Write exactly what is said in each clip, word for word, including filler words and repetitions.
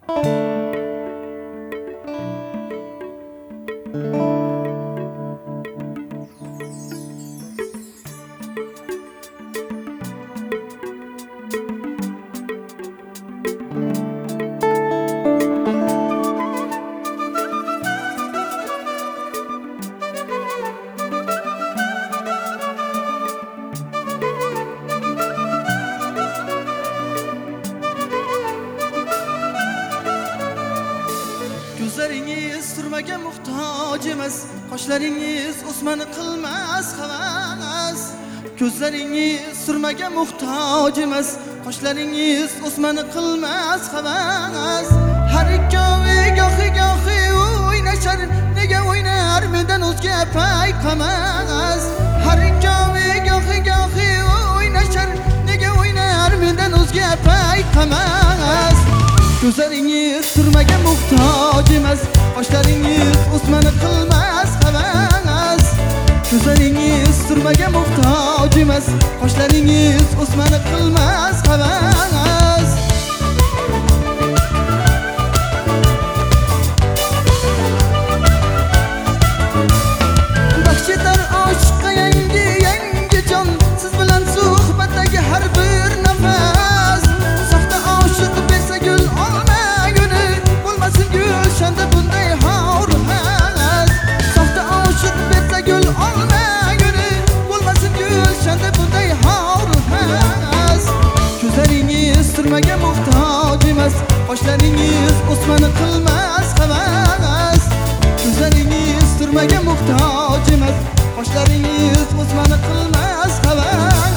Gözleringiz sürmege muhtaç emas, qoshlaringiz o'smani qilmas havas. Gözleringiz sürmege muhtaç emas, qoshlaringiz o'smani qilmas havas. Har ikkovi gohi gohi o'ynashar, nega o'ynar mendan o'zga payqamas. Har ikkovi gohi gohi o'ynashar, nega o'ynar mendan o'zga payqamas. Gözleringiz sürmege muhtaç emas, qoshlaringiz o'smani qilmas havas. Gözleringiz sürmege muhtaç emas, qoshlaringiz o'smani qilmas havas. Baxshitar oshqa yangi yangi jon, siz bilan suhbatdagi har bir nafas. Soxta oshiq bersa gul olmaguni, bo'lmasin gulshanda bunday xormas. Soxta oshiq bersa gul olmaguni, bo'lmasin gulshanda bunday xormas. Ko'zlaringiz sirmaga muhtoj emas, qoshlaringiz o'smani qilmas havas. Ko'zlaringiz sirmaga muhtoj emas, qoshlaringiz o'smani qilmas havas.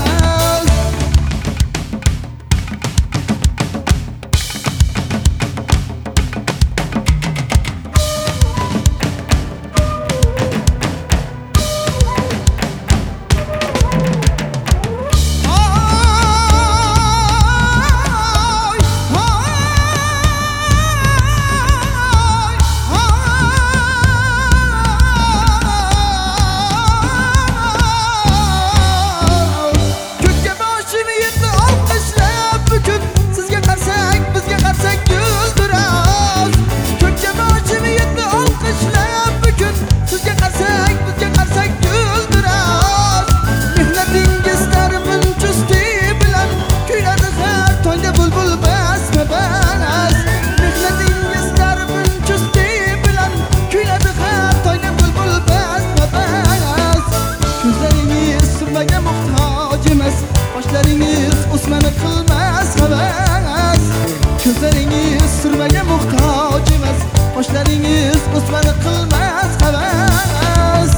Qoshlaringiz o'smani qilmas havas. Ko'zlaringiz sirmaga muhtoj emas, qoshlaringiz o'smani qilmas havas.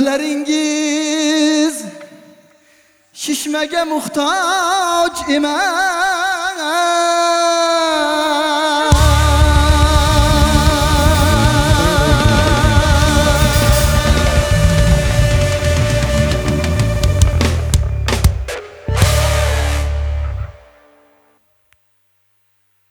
Lablaringiz shishmaga muhtoj emas,